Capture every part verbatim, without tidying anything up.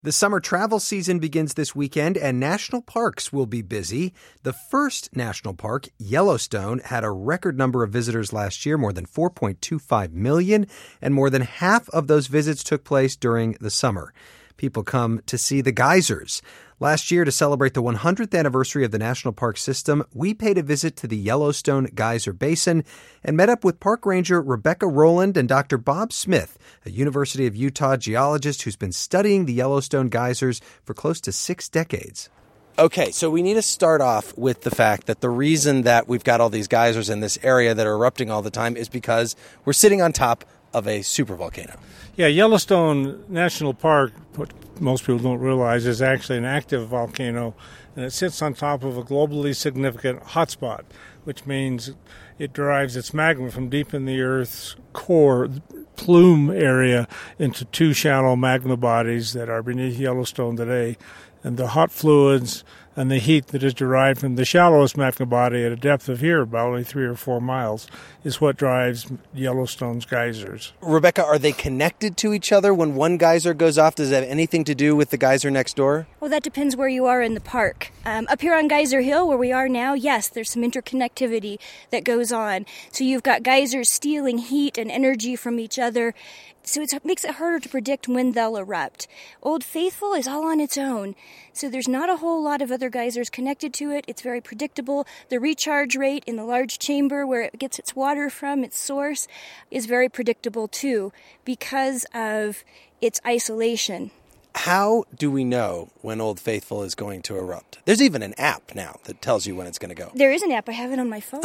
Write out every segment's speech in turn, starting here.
The summer travel season begins this weekend, and national parks will be busy. The first national park, Yellowstone, had a record number of visitors last year, more than four point two five million, and more than half of those visits took place during the summer. People come to see the geysers. Last year, to celebrate the one hundredth anniversary of the national park system, we paid a visit to the Yellowstone Geyser Basin and met up with park ranger Rebecca Rowland and Doctor Bob Smith, a University of Utah geologist who's been studying the Yellowstone geysers for close to six decades. Okay, so we need to start off with the fact that the reason that we've got all these geysers in this area that are erupting all the time is because we're sitting on top of a supervolcano. Yeah, Yellowstone National Park, what most people don't realize, is actually an active volcano, and it sits on top of a globally significant hotspot, which means it derives its magma from deep in the Earth's core plume area into two shallow magma bodies that are beneath Yellowstone today. And the hot fluids and the heat that is derived from the shallowest magma body at a depth of here, about only three or four miles, is what drives Yellowstone's geysers. Rebecca, are they connected to each other? When one geyser goes off, does it have anything to do with the geyser next door? Well, that depends where you are in the park. Um, up here on Geyser Hill, where we are now, yes, there's some interconnectivity that goes on. So you've got geysers stealing heat and energy from each other. So it's, it makes it harder to predict when they'll erupt. Old Faithful is all on its own. So there's not a whole lot of other geysers connected to it. It's very predictable. The recharge rate in the large chamber where it gets its water from, its source, is very predictable too because of its isolation. How do we know when Old Faithful is going to erupt? There's even an app now that tells you when it's going to go. There is an app. I have it on my phone.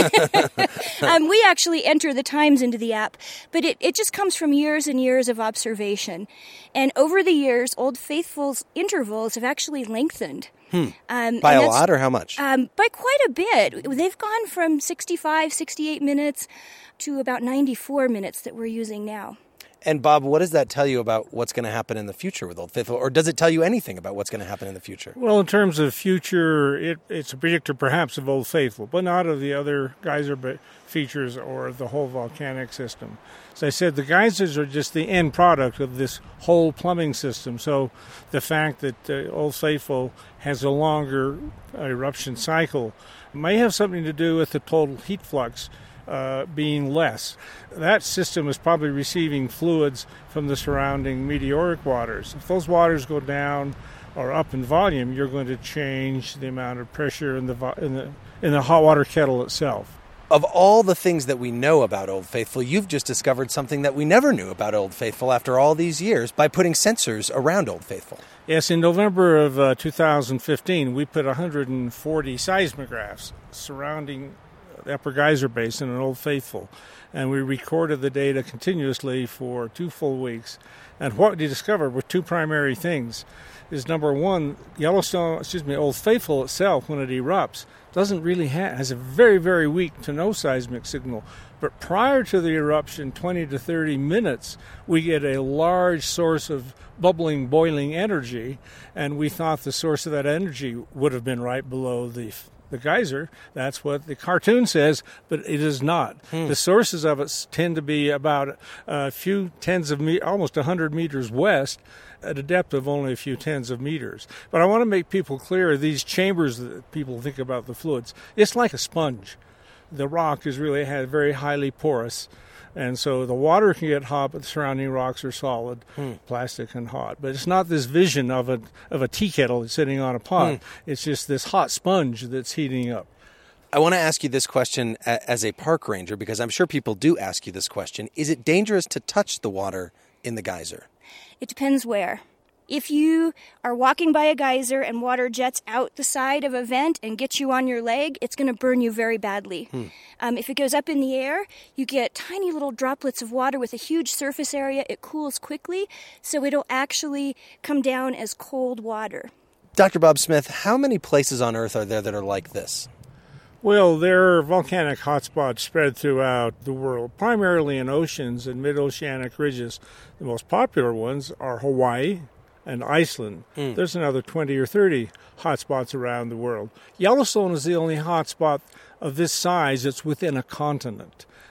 um, we actually enter the times into the app, but it, it just comes from years and years of observation. And over the years, Old Faithful's intervals have actually lengthened. Hmm. Um, by a lot or how much? Um, by quite a bit. They've gone from sixty-five, sixty-eight minutes to about ninety-four minutes that we're using now. And Bob, what does that tell you about what's going to happen in the future with Old Faithful? Or does it tell you anything about what's going to happen in the future? Well, in terms of future, it, it's a predictor perhaps of Old Faithful, but not of the other geyser features or of the whole volcanic system. As I said, the geysers are just the end product of this whole plumbing system. So the fact that uh, Old Faithful has a longer eruption cycle may have something to do with the total heat flux Uh, being less. That system is probably receiving fluids from the surrounding meteoric waters. If those waters go down or up in volume, you're going to change the amount of pressure in the vo- in the in the hot water kettle itself. Of all the things that we know about Old Faithful, you've just discovered something that we never knew about Old Faithful after all these years by putting sensors around Old Faithful. Yes, in November of uh, two thousand fifteen, we put one hundred forty seismographs surrounding the Upper Geyser Basin and Old Faithful, and we recorded the data continuously for two full weeks. And what we discovered were two primary things. Is number one, Yellowstone, excuse me, Old Faithful itself, when it erupts, doesn't really have, has a very, very weak to no seismic signal. But prior to the eruption, twenty to thirty minutes, we get a large source of bubbling, boiling energy, and we thought the source of that energy would have been right below the the geyser. That's what the cartoon says, but it is not. Hmm. The sources of it tend to be about a few tens of meters, almost one hundred meters west, at a depth of only a few tens of meters. But I want to make people clear, these chambers that people think about the fluids, it's like a sponge. The rock is really very highly porous, and so the water can get hot, but the surrounding rocks are solid, hmm. plastic and hot. But it's not this vision of a of a tea kettle sitting on a pot. Hmm. It's just this hot sponge that's heating up. I want to ask you this question as a park ranger, because I'm sure people do ask you this question. Is it dangerous to touch the water in the geyser? It depends where. If you are walking by a geyser and water jets out the side of a vent and gets you on your leg, it's going to burn you very badly. Hmm. Um, if it goes up in the air, you get tiny little droplets of water with a huge surface area. It cools quickly, so it'll actually come down as cold water. Doctor Bob Smith, how many places on Earth are there that are like this? Well, there are volcanic hotspots spread throughout the world, primarily in oceans and mid-oceanic ridges. The most popular ones are Hawaii and Iceland. Mm. There's another twenty or thirty hotspots around the world. Yellowstone is the only hotspot of this size that's within a continent.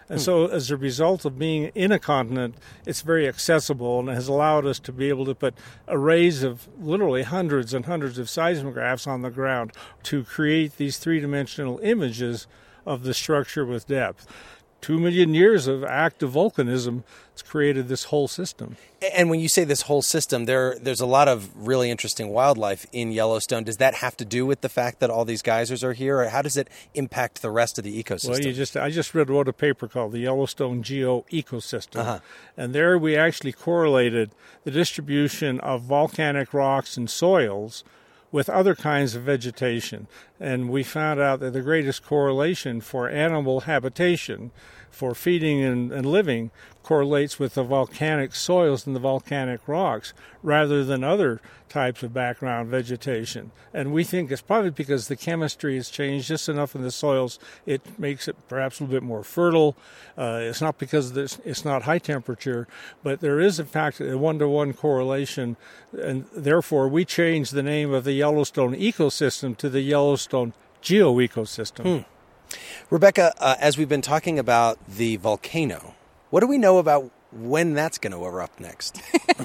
And so as a result of being in a continent, it's very accessible and has allowed us to be able to put arrays of literally hundreds and hundreds of seismographs on the ground to create these three-dimensional images of the structure with depth. Two million years of active volcanism has created this whole system. And when you say this whole system, there there's a lot of really interesting wildlife in Yellowstone. Does that have to do with the fact that all these geysers are here, or how does it impact the rest of the ecosystem? Well, you just I just read wrote a paper called the Yellowstone Geo-Ecosystem, uh-huh. and there we actually correlated the distribution of volcanic rocks and soils with other kinds of vegetation. And we found out that the greatest correlation for animal habitation, for feeding and, and living, correlates with the volcanic soils and the volcanic rocks rather than other types of background vegetation. And we think it's probably because the chemistry has changed just enough in the soils, it makes it perhaps a little bit more fertile. Uh, it's not because it's not high temperature, but there is in fact a one-to-one correlation, and therefore we changed the name of the Yellowstone ecosystem to the Yellowstone Geo-Ecosystem. Hmm. Rebecca, uh, as we've been talking about the volcano, what do we know about when that's going to erupt next?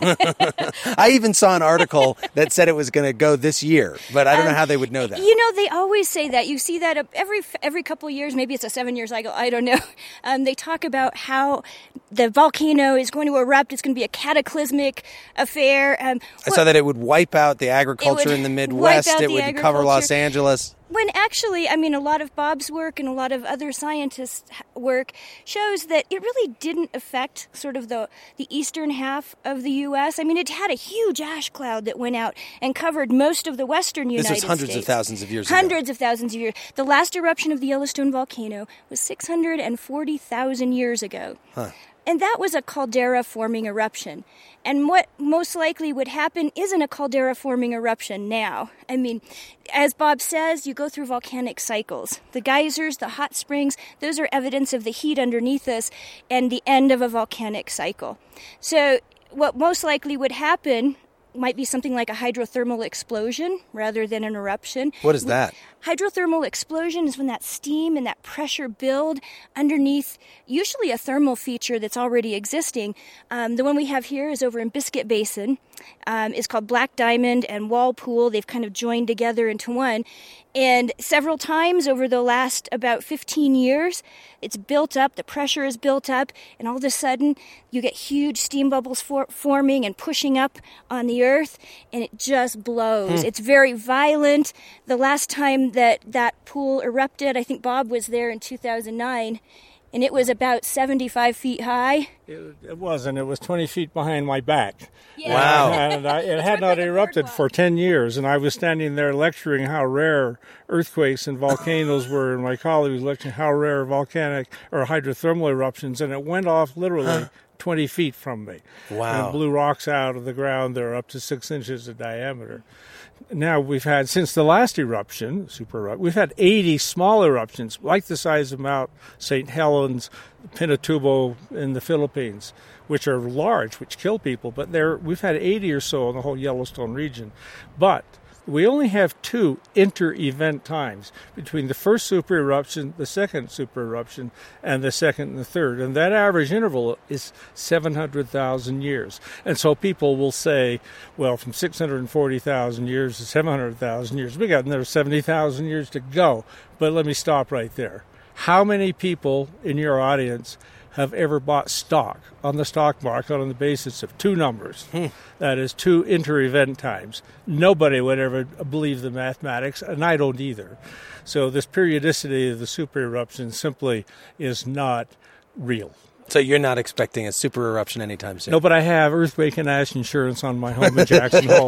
I even saw an article that said it was going to go this year, but I don't um, know how they would know that. You know, they always say that. You see that every every couple of years. Maybe it's a seven-year cycle. I don't know. Um, they talk about how the volcano is going to erupt. It's going to be a cataclysmic affair. Um, I saw that it would wipe out the agriculture in the Midwest. It would cover Los Angeles. When actually, I mean, a lot of Bob's work and a lot of other scientists' work shows that it really didn't affect sort of the, the eastern half of the U S. I mean, it had a huge ash cloud that went out and covered most of the western United States. This was hundreds States. of thousands of years hundreds ago. Hundreds of thousands of years. The last eruption of the Yellowstone volcano was six hundred forty thousand years ago. Huh. And that was a caldera-forming eruption. And what most likely would happen isn't a caldera-forming eruption now. I mean, as Bob says, you go through volcanic cycles. The geysers, the hot springs, those are evidence of the heat underneath us and the end of a volcanic cycle. So what most likely would happen might be something like a hydrothermal explosion rather than an eruption. What is that? Hydrothermal explosion is when that steam and that pressure build underneath usually a thermal feature that's already existing. Um, the one we have here is over in Biscuit Basin. Um, it's called Black Diamond and Walpole. They've kind of joined together into one. And several times over the last about fifteen years, it's built up, the pressure is built up, and all of a sudden you get huge steam bubbles for- forming and pushing up on the earth, and it just blows. Hmm. It's very violent. The last time that that pool erupted, I think Bob was there in two thousand nine, and it was about seventy-five feet high. It, it wasn't. It was twenty feet behind my back. Yeah. Wow. And I, it had not erupted for ten years, and I was standing there lecturing how rare earthquakes and volcanoes were, and my colleague was lecturing how rare volcanic or hydrothermal eruptions, and it went off literally huh. twenty feet from me. Wow. And blew rocks out of the ground. They're up to six inches in diameter. Now, we've had, since the last eruption, super eruption, we've had eighty small eruptions, like the size of Mount Saint Helens, Pinatubo in the Philippines, which are large, which kill people. But there, we've had eighty or so in the whole Yellowstone region. But we only have two inter-event times between the first super eruption, the second super eruption, and the second and the third. And that average interval is seven hundred thousand years. And so people will say, well, from six hundred forty thousand years to seven hundred thousand years, we got another seventy thousand years to go. But let me stop right there. How many people in your audience have ever bought stock on the stock market on the basis of two numbers? Hmm. That is, two inter-event times. Nobody would ever believe the mathematics, and I don't either. So this periodicity of the super eruption simply is not real. So you're not expecting a super eruption anytime soon? No, but I have earthquake and ash insurance on my home in Jackson Hole.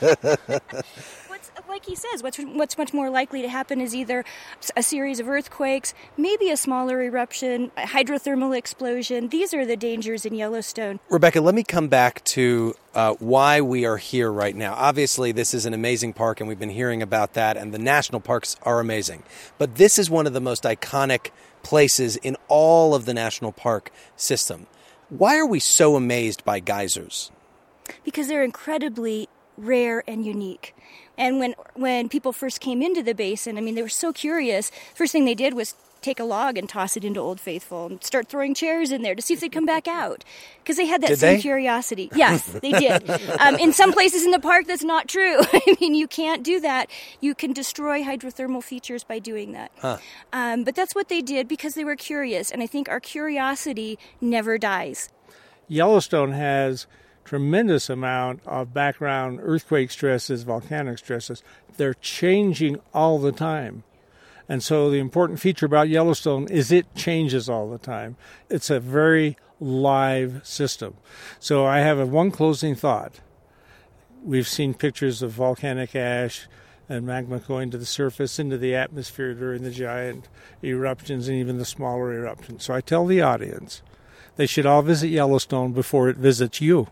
Like he says, what's what's much more likely to happen is either a series of earthquakes, maybe a smaller eruption, a hydrothermal explosion. These are the dangers in Yellowstone. Rebecca, let me come back to uh, why we are here right now. Obviously, this is an amazing park, and we've been hearing about that, and the national parks are amazing. But this is one of the most iconic places in all of the national park system. Why are we so amazed by geysers? Because they're incredibly rare and unique. And when when people first came into the basin, I mean, they were so curious. First thing they did was take a log and toss it into Old Faithful and start throwing chairs in there to see if they'd come back out. Because they had that did same they? curiosity. Yes, they did. Um, in some places in the park, that's not true. I mean, you can't do that. You can destroy hydrothermal features by doing that. Huh. Um, but that's what they did because they were curious. And I think our curiosity never dies. Yellowstone has tremendous amount of background earthquake stresses, volcanic stresses. They're changing all the time. And so the important feature about Yellowstone is it changes all the time. It's a very live system. So I have a one closing thought. We've seen pictures of volcanic ash and magma going to the surface, into the atmosphere during the giant eruptions and even the smaller eruptions. So I tell the audience, they should all visit Yellowstone before it visits you.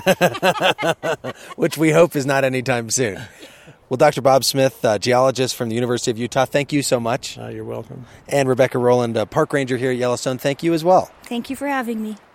Which we hope is not anytime soon. Well, Doctor Bob Smith, uh, geologist from the University of Utah, thank you so much. Uh, you're welcome. And Rebecca Rowland, uh, park ranger here at Yellowstone, thank you as well. Thank you for having me.